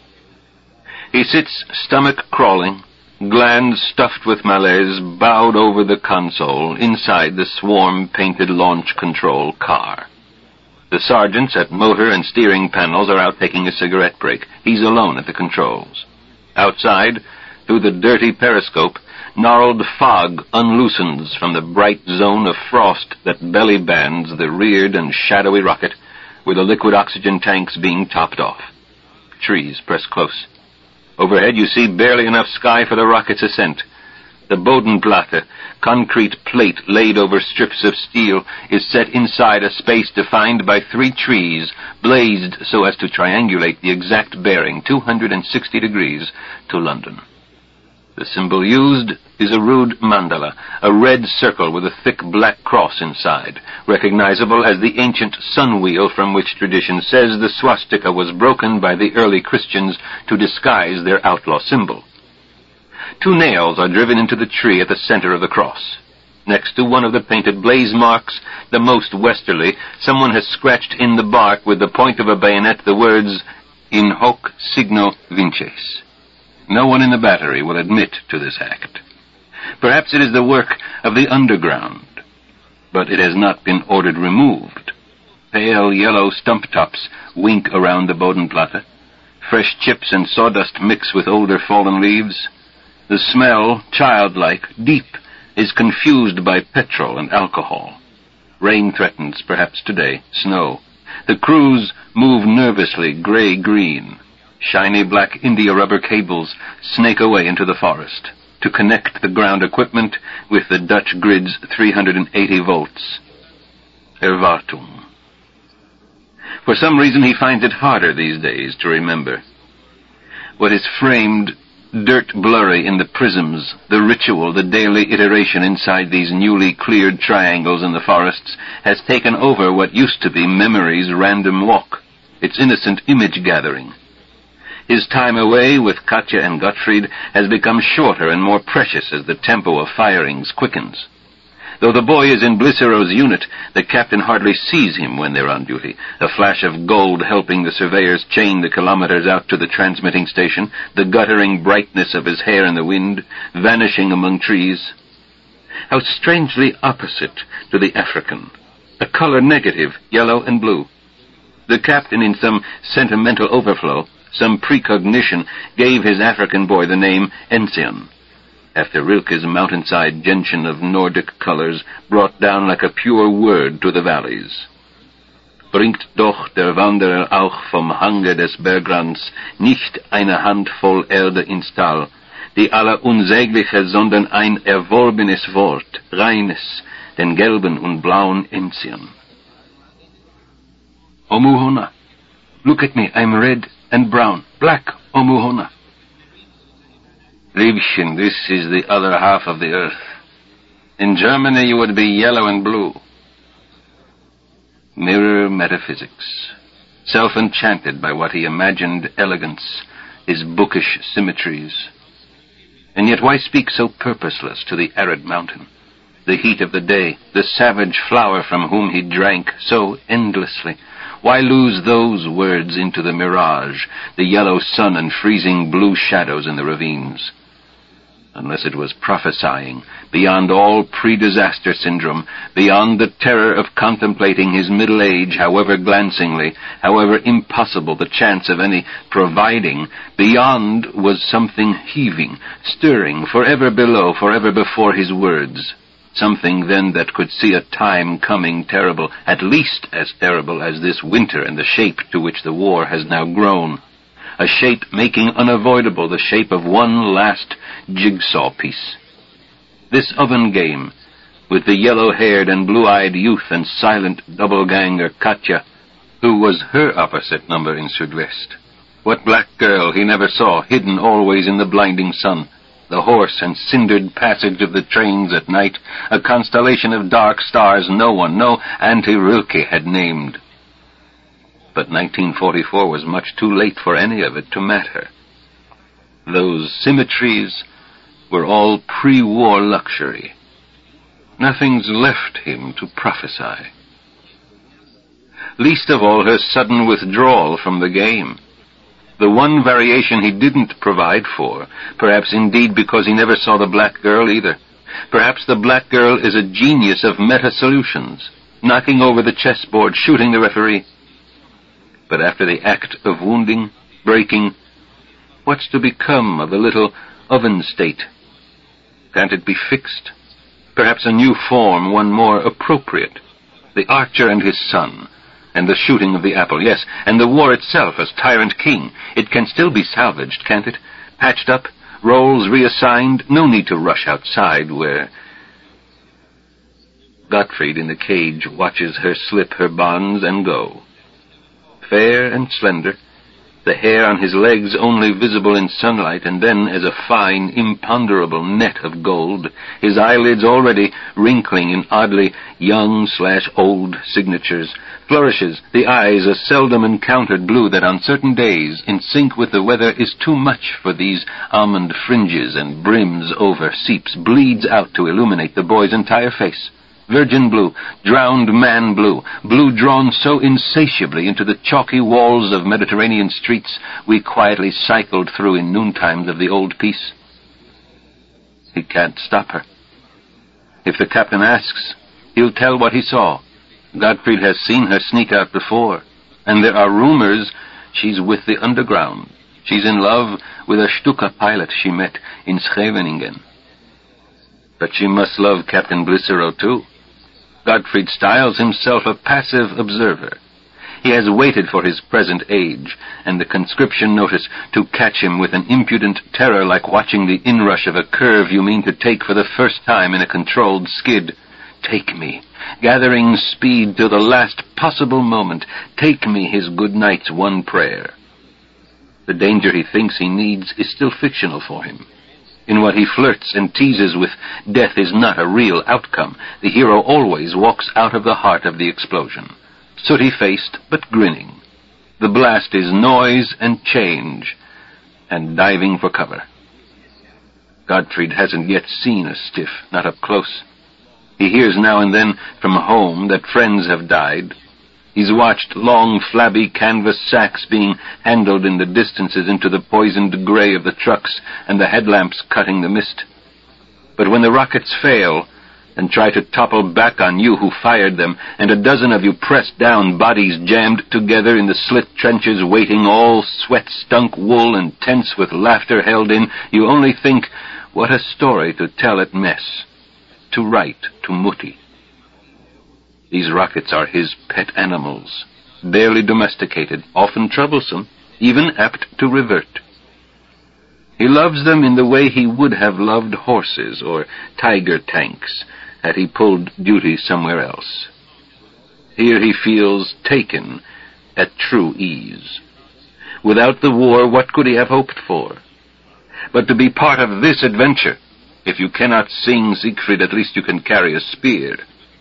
He sits stomach-crawling, glands stuffed with malaise, bowed over the console inside the swarm-painted launch control car. The sergeants at motor and steering panels are out taking a cigarette break. He's alone at the controls. Outside, through the dirty periscope, gnarled fog unloosens from the bright zone of frost that belly bands the reared and shadowy rocket, with the liquid oxygen tanks being topped off. Trees press close. Overhead you see barely enough sky for the rocket's ascent. The Bodenplatte, concrete plate laid over strips of steel, is set inside a space defined by 3 trees, blazed so as to triangulate the exact bearing, 260 degrees, to London. The symbol used is a rude mandala, a red circle with a thick black cross inside, recognizable as the ancient sun wheel from which tradition says the swastika was broken by the early Christians to disguise their outlaw symbol. 2 nails are driven into the tree at the center of the cross. Next to one of the painted blaze marks, the most westerly, someone has scratched in the bark with the point of a bayonet the words, "In hoc signo vinces." No one in the battery will admit to this act. Perhaps it is the work of the underground, but it has not been ordered removed. Pale yellow stump tops wink around the Bodenplatte. Fresh chips and sawdust mix with older fallen leaves. The smell, childlike, deep, is confused by petrol and alcohol. Rain threatens, perhaps today, snow. The crews move nervously, gray-green. Shiny black India rubber cables snake away into the forest to connect the ground equipment with the Dutch grid's 380 volts. Erwartung. For some reason he finds it harder these days to remember. What is framed dirt blurry in the prisms, the ritual, the daily iteration inside these newly cleared triangles in the forests, has taken over what used to be memory's random walk, its innocent image-gathering. His time away with Katja and Gottfried has become shorter and more precious as the tempo of firings quickens. Though the boy is in Blissero's unit, the captain hardly sees him when they're on duty, a flash of gold helping the surveyors chain the kilometers out to the transmitting station, the guttering brightness of his hair in the wind, vanishing among trees. How strangely opposite to the African, a color negative, yellow and blue. The captain, in some sentimental overflow, some precognition, gave his African boy the name Enzian, after Rilke's mountainside gentian of Nordic colors brought down like a pure word to the valleys. Bringt doch der Wanderer auch vom Hange des Bergrands nicht eine Handvoll Erde ins Tal, die aller unsägliche, sondern ein erworbenes Wort, reines, den gelben und blauen Enzian. Omuhona, look at me, I'm red and brown, black, Omuhona. Liebchen, this is the other half of the earth. In Germany you would be yellow and blue. Mirror metaphysics, self-enchanted by what he imagined elegance, his bookish symmetries. And yet why speak so purposeless to the arid mountain, the heat of the day, the savage flower from whom he drank so endlessly? Why lose those words into the mirage, the yellow sun and freezing blue shadows in the ravines? Unless it was prophesying, beyond all pre-disaster syndrome, beyond the terror of contemplating his middle age, however glancingly, however impossible the chance of any providing, beyond was something heaving, stirring, forever below, forever before his words. Something then that could see a time coming terrible, at least as terrible as this winter and the shape to which the war has now grown. A shape making unavoidable the shape of one last jigsaw piece. This oven game, with the yellow-haired and blue-eyed youth and silent double-ganger Katja, who was her opposite number in Südwest. What black girl he never saw, hidden always in the blinding sun. The hoarse and cindered passage of the trains at night, a constellation of dark stars no one, no Auntie Rilke had named. But 1944 was much too late for any of it to matter. Those symmetries were all pre-war luxury. Nothing's left him to prophesy. Least of all her sudden withdrawal from the game. The one variation he didn't provide for, perhaps indeed because he never saw the black girl either. Perhaps the black girl is a genius of meta-solutions, knocking over the chessboard, shooting the referee. But after the act of wounding, breaking, what's to become of the little oven state? Can't it be fixed? Perhaps a new form, one more appropriate. The archer and his son, and the shooting of the apple, yes, and the war itself as tyrant king. It can still be salvaged, can't it? Patched up, roles reassigned, no need to rush outside where... Gottfried in the cage watches her slip her bonds and go. Fair and slender, the hair on his legs only visible in sunlight, and then as a fine, imponderable net of gold, his eyelids already wrinkling in oddly young/old signatures, flourishes, the eyes a seldom encountered blue that on certain days, in sync with the weather, is too much for these almond fringes and brims over, seeps, bleeds out to illuminate the boy's entire face. Virgin blue, drowned man blue, blue drawn so insatiably into the chalky walls of Mediterranean streets we quietly cycled through in noontimes of the old peace. He can't stop her. If the captain asks, he'll tell what he saw. Gottfried has seen her sneak out before, and there are rumors she's with the underground. She's in love with a Stuka pilot she met in Scheveningen. But she must love Captain Blissero too. Gottfried styles himself a passive observer. He has waited for his present age, and the conscription notice, to catch him with an impudent terror like watching the inrush of a curve you mean to take for the first time in a controlled skid, take me, gathering speed till the last possible moment. Take me, his good night's one prayer. The danger he thinks he needs is still fictional for him. In what he flirts and teases with, death is not a real outcome. The hero always walks out of the heart of the explosion, sooty-faced but grinning. The blast is noise and change, and diving for cover. Gottfried hasn't yet seen a stiff, not up close. He hears now and then from home that friends have died. He's watched long, flabby canvas sacks being handled in the distances into the poisoned gray of the trucks and the headlamps cutting the mist. But when the rockets fail and try to topple back on you who fired them, and a dozen of you pressed down, bodies jammed together in the slit trenches waiting, all sweat-stunk wool and tense with laughter held in, you only think, what a story to tell at mess, to write to Mutti. These rockets are his pet animals, barely domesticated, often troublesome, even apt to revert. He loves them in the way he would have loved horses or tiger tanks had he pulled duty somewhere else. Here he feels taken at true ease. Without the war, what could he have hoped for? But to be part of this adventure, if you cannot sing Siegfried, at least you can carry a spear.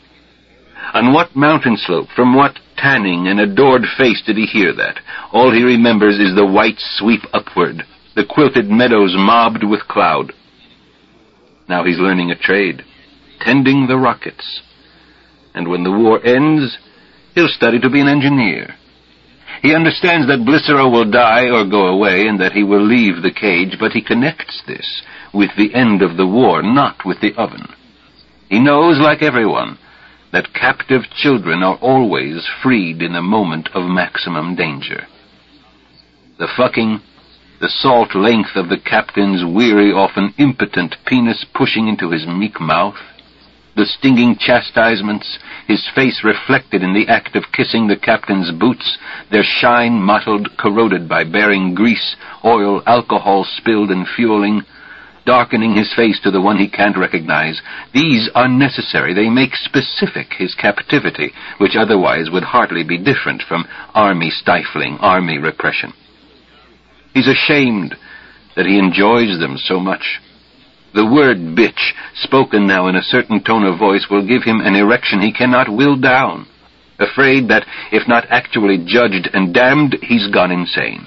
On what mountain slope, from what tanning and adored face did he hear that? All he remembers is the white sweep upward, the quilted meadows mobbed with cloud. Now he's learning a trade, tending the rockets. And when the war ends, he'll study to be an engineer. He understands that Blicero will die or go away and that he will leave the cage, but he connects this with the end of the war, not with the oven. He knows, like everyone, that captive children are always freed in the moment of maximum danger. The fucking, the salt length of the captain's weary, often impotent penis pushing into his meek mouth, the stinging chastisements, his face reflected in the act of kissing the captain's boots, their shine mottled, corroded by bearing grease, oil, alcohol spilled and fueling, darkening his face to the one he can't recognize. These are necessary. They make specific his captivity, which otherwise would hardly be different from army stifling, army repression. He's ashamed that he enjoys them so much. The word bitch, spoken now in a certain tone of voice, will give him an erection he cannot will down, afraid that, if not actually judged and damned, he's gone insane.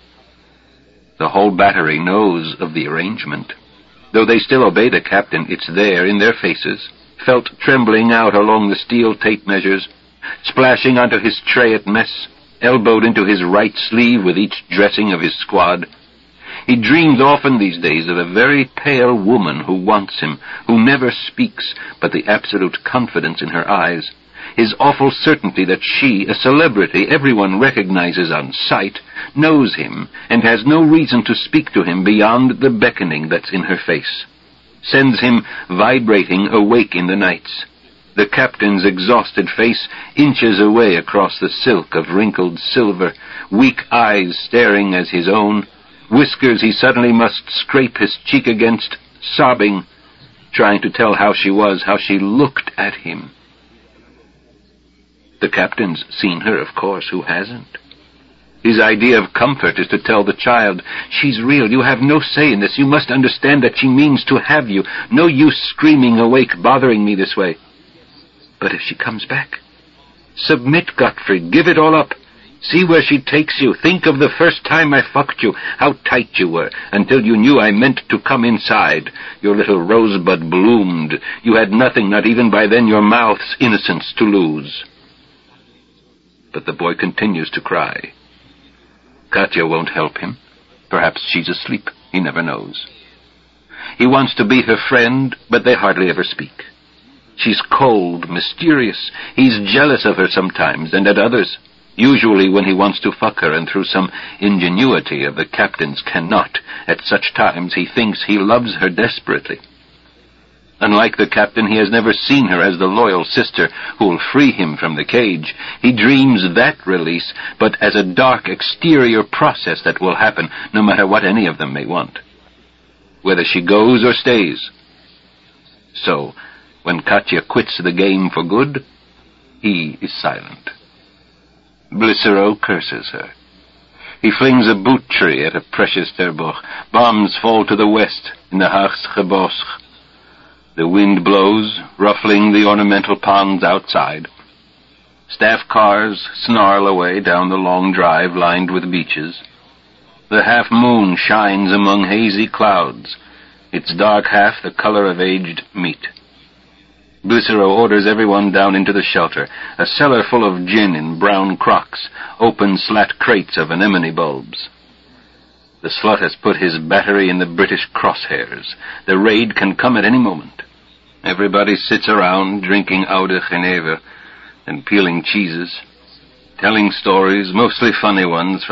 The whole battery knows of the arrangement. Though they still obey the captain, it's there in their faces, felt trembling out along the steel tape measures, splashing onto his tray at mess, elbowed into his right sleeve with each dressing of his squad. He dreams often these days of a very pale woman who wants him, who never speaks, but the absolute confidence in her eyes, his awful certainty that she, a celebrity everyone recognizes on sight, knows him and has no reason to speak to him beyond the beckoning that's in her face, sends him vibrating awake in the nights. The captain's exhausted face inches away across the silk of wrinkled silver, weak eyes staring as his own, whiskers he suddenly must scrape his cheek against, sobbing, trying to tell how she was, how she looked at him. The captain's seen her, of course, who hasn't? His idea of comfort is to tell the child, she's real, you have no say in this, you must understand that she means to have you, no use screaming awake, bothering me this way. But if she comes back, submit, Gottfried, give it all up. See where she takes you. Think of the first time I fucked you, how tight you were, until you knew I meant to come inside. Your little rosebud bloomed. You had nothing, not even by then your mouth's innocence to lose. But the boy continues to cry. Katya won't help him. Perhaps she's asleep. He never knows. He wants to be her friend, but they hardly ever speak. She's cold, mysterious. He's jealous of her sometimes, and at others. Usually when he wants to fuck her, and through some ingenuity of the captain's cannot. At such times he thinks he loves her desperately. Unlike the captain, he has never seen her as the loyal sister who will free him from the cage. He dreams that release, but as a dark exterior process that will happen no matter what any of them may want, whether she goes or stays. So, When Katya quits the game for good, he is silent. Blicero curses her. He flings a boot tree at a precious Terboch. Bombs fall to the west in the Harzgebosg. The wind blows, ruffling the ornamental ponds outside. Staff cars snarl away down the long drive lined with beaches. The half-moon shines among hazy clouds, its dark half the color of aged meat. Blicero orders everyone down into the shelter, a cellar full of gin in brown crocks, open slat crates of anemone bulbs. The slut has put his battery in the British crosshairs. The raid can come at any moment. Everybody sits around drinking Oude Genever and peeling cheeses, telling stories, mostly funny ones,